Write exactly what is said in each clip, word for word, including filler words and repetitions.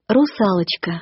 Русалочка.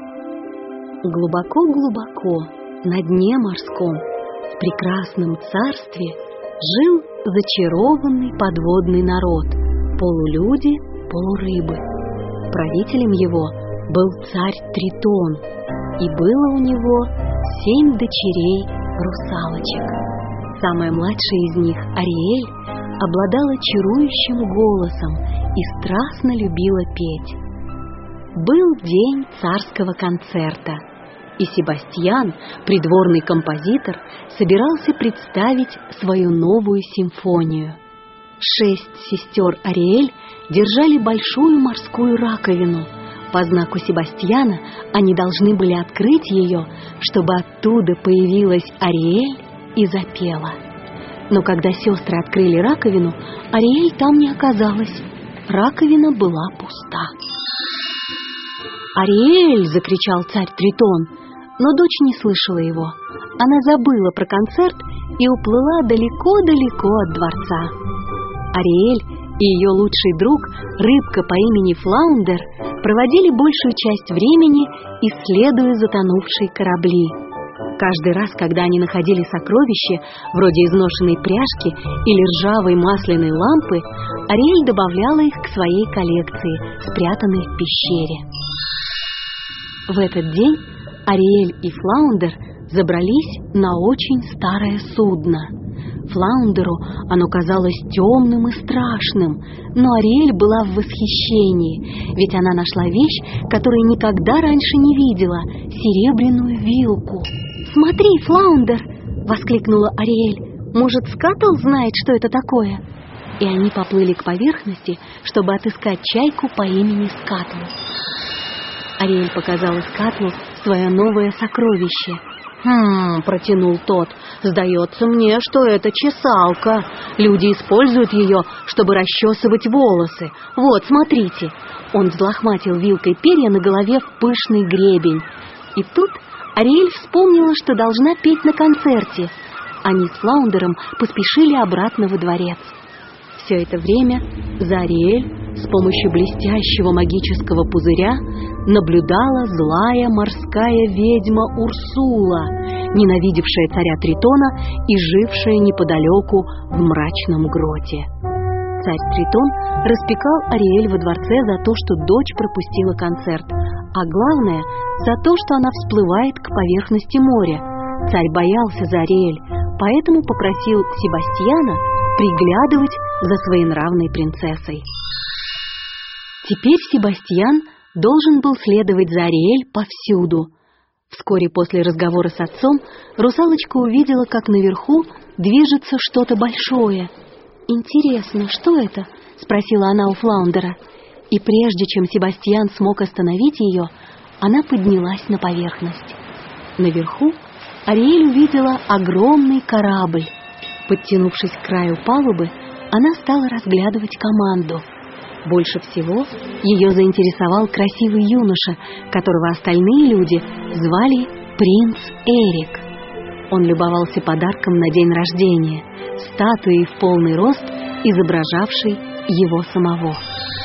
Глубоко-глубоко на дне морском, в прекрасном царстве, жил зачарованный подводный народ, полулюди, полурыбы. Правителем его был царь Тритон, и было у него семь дочерей русалочек. Самая младшая из них, Ариэль, обладала чарующим голосом и страстно любила петь. Был день царского концерта, и Себастьян, придворный композитор, собирался представить свою новую симфонию. Шесть сестер Ариэль держали большую морскую раковину. По знаку Себастьяна они должны были открыть ее, чтобы оттуда появилась Ариэль и запела. Но когда сестры открыли раковину, Ариэль там не оказалась. Раковина была пуста. «Ариэль!» — закричал царь Тритон, но дочь не слышала его. Она забыла про концерт и уплыла далеко-далеко от дворца. Ариэль и ее лучший друг, рыбка по имени Флаундер, проводили большую часть времени, исследуя затонувшие корабли. Каждый раз, когда они находили сокровища, вроде изношенной пряжки или ржавой масляной лампы, Ариэль добавляла их к своей коллекции, спрятанной в пещере. В этот день Ариэль и Флаундер забрались на очень старое судно. Флаундеру оно казалось темным и страшным, но Ариэль была в восхищении, ведь она нашла вещь, которую никогда раньше не видела — серебряную вилку. «Смотри, Флаундер!» — воскликнула Ариэль. «Может, Скатл знает, что это такое?» И они поплыли к поверхности, чтобы отыскать чайку по имени Скатл. Ариэль показала Скатлу свое новое сокровище. «Хм...» — протянул тот. «Сдается мне, что это чесалка. Люди используют ее, чтобы расчесывать волосы. Вот, смотрите». Он взлохматил вилкой перья на голове в пышный гребень. И тут Ариэль вспомнила, что должна петь на концерте. Они с Флаундером поспешили обратно во дворец. Все это время за Ариэль с помощью блестящего магического пузыря наблюдала злая морская ведьма Урсула, ненавидевшая царя Тритона и жившая неподалеку в мрачном гроте. Царь Тритон распекал Ариэль во дворце за то, что дочь пропустила концерт, а главное — за то, что она всплывает к поверхности моря. Царь боялся за Ариэль, поэтому попросил Себастьяна приглядывать за своенравной принцессой. Теперь Себастьян должен был следовать за Ариэль повсюду. Вскоре после разговора с отцом русалочка увидела, как наверху движется что-то большое. «Интересно, что это?» — спросила она у Флаундера. И прежде чем Себастьян смог остановить ее, она поднялась на поверхность. Наверху Ариэль увидела огромный корабль. Подтянувшись к краю палубы, она стала разглядывать команду. Больше всего ее заинтересовал красивый юноша, которого остальные люди звали принц Эрик. Он любовался подарком на день рождения — статуей в полный рост, изображавшей его самого.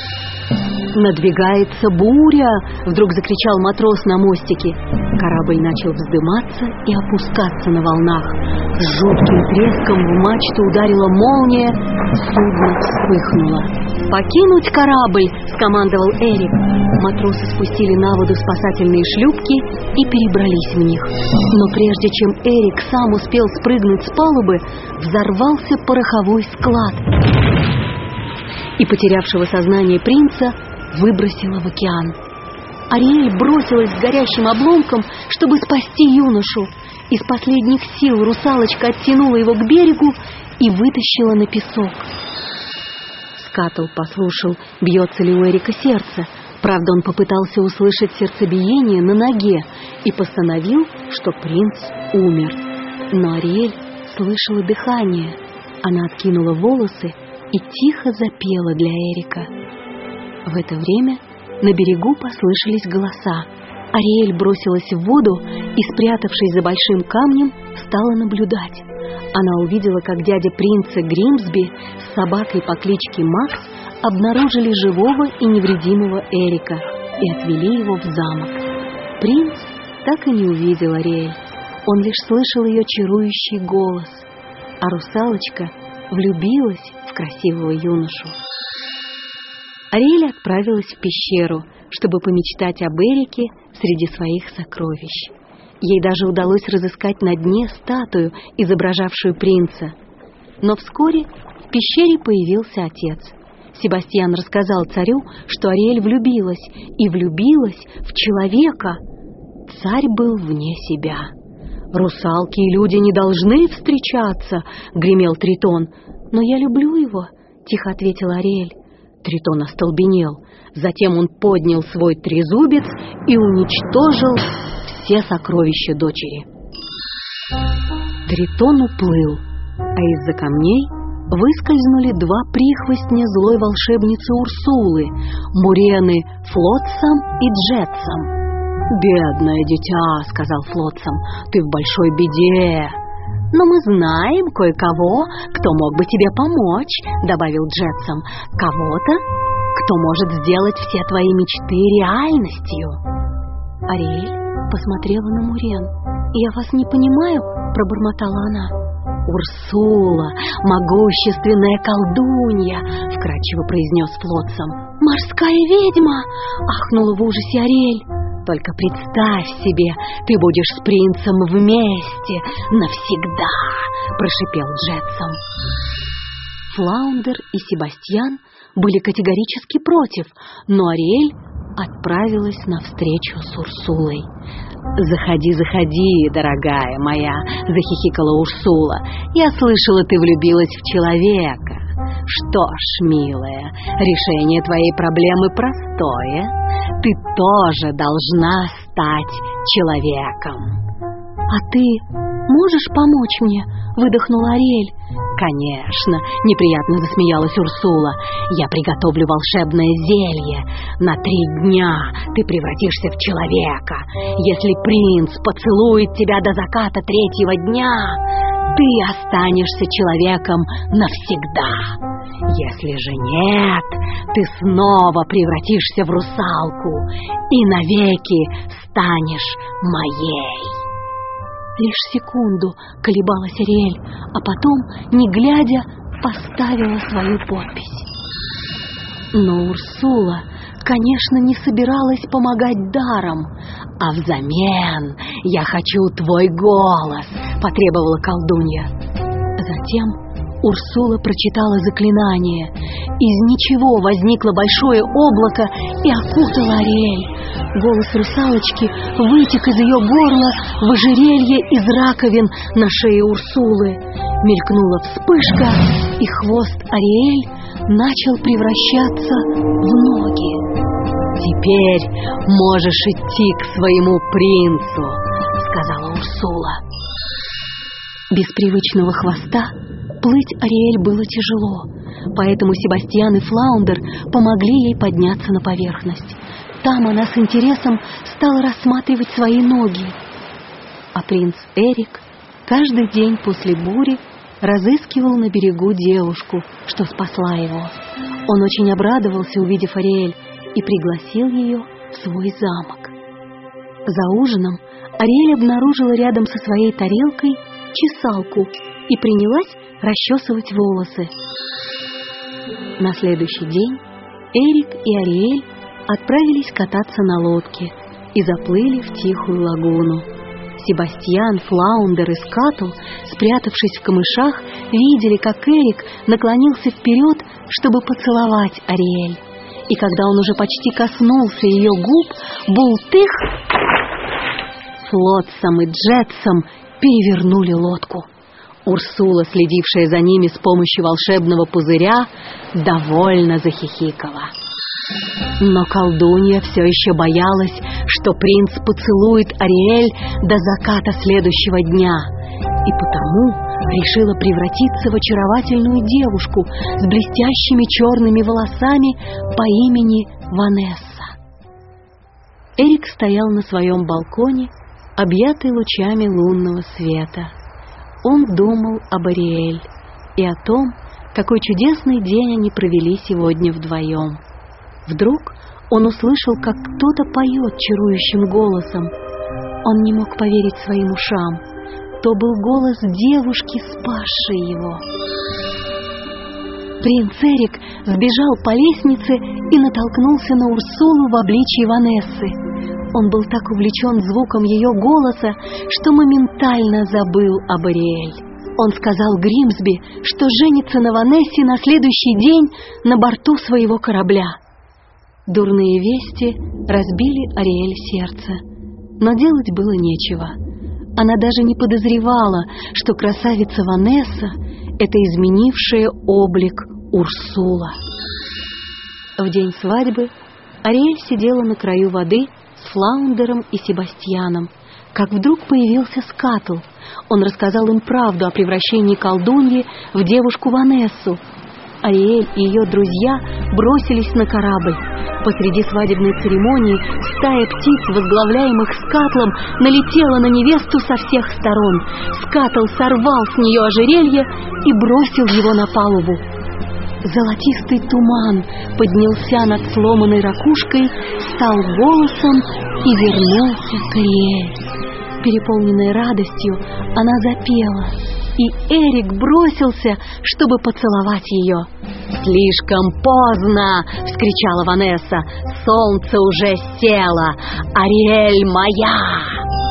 «Надвигается буря!» — вдруг закричал матрос на мостике. Корабль начал вздыматься и опускаться на волнах. С жутким треском в мачту ударила молния, судно вспыхнуло. «Покинуть корабль!» — скомандовал Эрик. Матросы спустили на воду спасательные шлюпки и перебрались в них. Но прежде чем Эрик сам успел спрыгнуть с палубы, взорвался пороховой склад, и потерявшего сознание принца выбросило в океан. Ариэль бросилась к горящим обломкам, чтобы спасти юношу. Из последних сил русалочка оттянула его к берегу и вытащила на песок. Скатл послушал, бьется ли у Эрика сердце. Правда, он попытался услышать сердцебиение на ноге и постановил, что принц умер. Но Ариэль слышала дыхание. Она откинула волосы и тихо запела для Эрика. В это время на берегу послышались голоса. Ариэль бросилась в воду и, спрятавшись за большим камнем, стала наблюдать. Она увидела, как дядя принца Гримсби с собакой по кличке Макс обнаружили живого и невредимого Эрика. и отвели его в замок. Принц так и не увидел Ариэль. Он лишь слышал ее чарующий голос, а русалочка влюбилась в красивого юношу. Ариэль отправилась в пещеру, чтобы помечтать об Эрике среди своих сокровищ. Ей даже удалось разыскать на дне статую, изображавшую принца. Но вскоре в пещере появился отец. Себастьян рассказал царю, что Ариэль влюбилась, и влюбилась в человека. Царь был вне себя. «Русалки и люди не должны встречаться», — гремел Тритон. «Но я люблю его», — тихо ответила Ариэль. Тритон остолбенел. Затем он поднял свой трезубец и уничтожил все сокровища дочери. Тритон уплыл, а из-за камней выскользнули два прихвостня злой волшебницы Урсулы, Мурены Флотсом и Джетсом. «Бедное дитя», — сказал Флотсом, — «ты в большой беде». «Но мы знаем кое-кого, кто мог бы тебе помочь», — добавил Джетсом. «Кого-то, кто может сделать все твои мечты реальностью». Ариэль посмотрела на Мурен. «Я вас не понимаю», — пробормотала она. «Урсула, могущественная колдунья», — вкрадчиво произнес Флотсом. «Морская ведьма!» — ахнула в ужасе Ариэль. «Только представь себе, ты будешь с принцем вместе навсегда», — прошипел Джетсом. Флаундер и Себастьян были категорически против, но Ариэль отправилась навстречу с Урсулой. «Заходи, заходи, дорогая моя», — захихикала Урсула. «Я слышала, ты влюбилась в человека. Что ж, милая, решение твоей проблемы простое. Ты тоже должна стать человеком». «А ты можешь помочь мне?» — выдохнула Ариэль. «Конечно», — неприятно засмеялась Урсула. «Я приготовлю волшебное зелье. На три дня ты превратишься в человека. Если принц поцелует тебя до заката третьего дня, ты останешься человеком навсегда. Если же нет, ты снова превратишься в русалку и навеки станешь моей». Лишь секунду колебалась Ариэль, а потом, не глядя, поставила свою подпись. Но Урсула, конечно, не собиралась помогать даром. «А взамен я хочу твой голос», — потребовала колдунья. Затем Урсула прочитала заклинание. Из ничего возникло большое облако и окутало Ариэль. Голос русалочки вытек из ее горла в ожерелье из раковин на шее Урсулы. Мелькнула вспышка, и хвост Ариэль начал превращаться в ноги. «Теперь можешь идти к своему принцу», — сказала Урсула. Без привычного хвоста плыть Ариэль было тяжело, поэтому Себастьян и Флаундер помогли ей подняться на поверхность. Там она с интересом стала рассматривать свои ноги. А принц Эрик каждый день после бури разыскивал на берегу девушку, что спасла его. Он очень обрадовался, увидев Ариэль, и пригласил ее в свой замок. За ужином Ариэль обнаружила рядом со своей тарелкой чесалку и принялась расчесывать волосы. На следующий день Эрик и Ариэль отправились кататься на лодке и заплыли в тихую лагуну. Себастьян, Флаундер и Скатл, спрятавшись в камышах, видели, как Эрик наклонился вперед, чтобы поцеловать Ариэль. И когда он уже почти коснулся ее губ, бултых! Флотсом и Джетсом перевернули лодку. Урсула, следившая за ними с помощью волшебного пузыря, довольно захихикала. Но колдунья все еще боялась, что принц поцелует Ариэль до заката следующего дня, и потому решила превратиться в очаровательную девушку с блестящими черными волосами по имени Ванесса. Эрик стоял на своем балконе, объятый лучами лунного света. Он думал об Ариэль и о том, какой чудесный день они провели сегодня вдвоем. Вдруг Он услышал, как кто-то поет чарующим голосом. Он не мог поверить своим ушам. То был голос девушки, спасшей его. Принц Эрик сбежал по лестнице и натолкнулся на Урсулу в обличье Ванессы. Он был так увлечен звуком ее голоса, что моментально забыл об Ариэль. Он сказал Гримсби, что женится на Ванессе на следующий день на борту своего корабля. Дурные вести разбили Ариэль сердце, но делать было нечего. Она даже не подозревала, что красавица Ванесса — это изменившая облик Урсула. В день свадьбы Ариэль сидела на краю воды с Флаундером и Себастьяном, как вдруг появился Скатл. Он рассказал им правду о превращении колдуньи в девушку Ванессу. Ариэль и ее друзья бросились на корабль. Посреди свадебной церемонии стая птиц, возглавляемых Скатлом, налетела на невесту со всех сторон. Скатл сорвал с нее ожерелье и бросил его на палубу. Золотистый туман поднялся над сломанной ракушкой, стал голосом и вернулся к Ариэль. Переполненная радостью, она запела, и Эрик бросился, чтобы поцеловать ее. «Слишком поздно!» — вскричала Ванесса. «Солнце уже село! Ариэль моя!»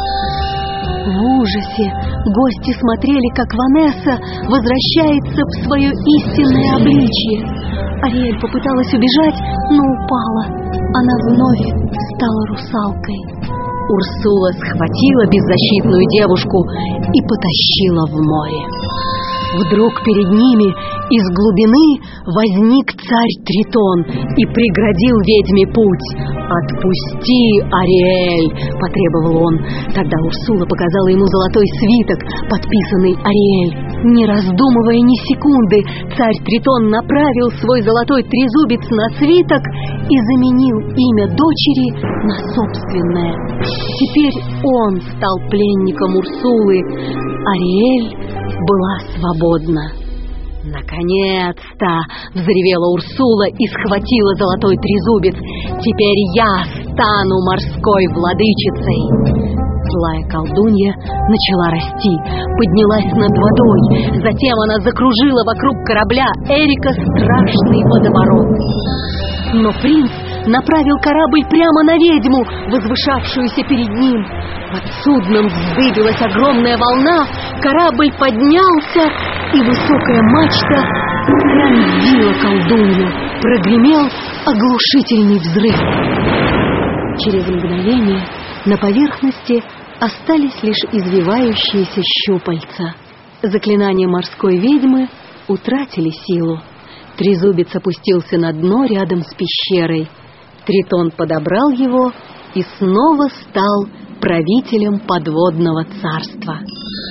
В ужасе гости смотрели, как Ванесса возвращается в свое истинное обличье. Ариэль попыталась убежать, но упала. Она вновь стала русалкой. Урсула схватила беззащитную девушку и потащила в море. Вдруг перед ними из глубины возник царь Тритон и преградил ведьме путь. «Отпусти, Ариэль!» — потребовал он. Тогда Урсула показала ему золотой свиток, подписанный Ариэль. Не раздумывая ни секунды, царь Тритон направил свой золотой трезубец на свиток и заменил имя дочери на собственное. Теперь он стал пленником Урсулы. Ариэль была свободна. «Наконец-то!» — взревела Урсула и схватила золотой трезубец. «Теперь я стану морской владычицей!» Злая колдунья начала расти, поднялась над водой. Затем она закружила вокруг корабля Эрика страшный водоворот. Но принц направил корабль прямо на ведьму, возвышавшуюся перед ним. Под судном вздыбилась огромная волна, корабль поднялся, и высокая мачта пронзила колдунью. Прогремел оглушительный взрыв. Через мгновение на поверхности остались лишь извивающиеся щупальца. Заклинания морской ведьмы утратили силу. Трезубец опустился на дно рядом с пещерой. Тритон подобрал его и снова стал правителем подводного царства.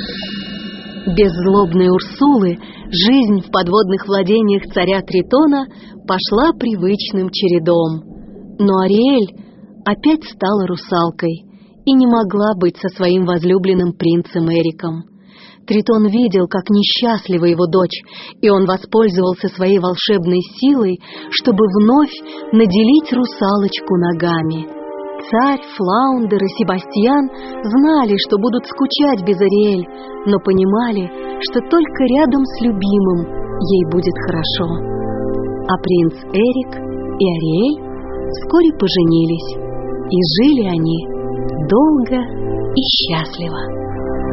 Без злобной Урсулы жизнь в подводных владениях царя Тритона пошла привычным чередом. Но Ариэль опять стала русалкой и не могла быть со своим возлюбленным принцем Эриком. Тритон видел, как несчастлива его дочь, и он воспользовался своей волшебной силой, чтобы вновь наделить русалочку ногами. Царь, Флаундер и Себастьян знали, что будут скучать без Ариэль, но понимали, что только рядом с любимым ей будет хорошо. А принц Эрик и Ариэль вскоре поженились, и жили они долго и счастливо.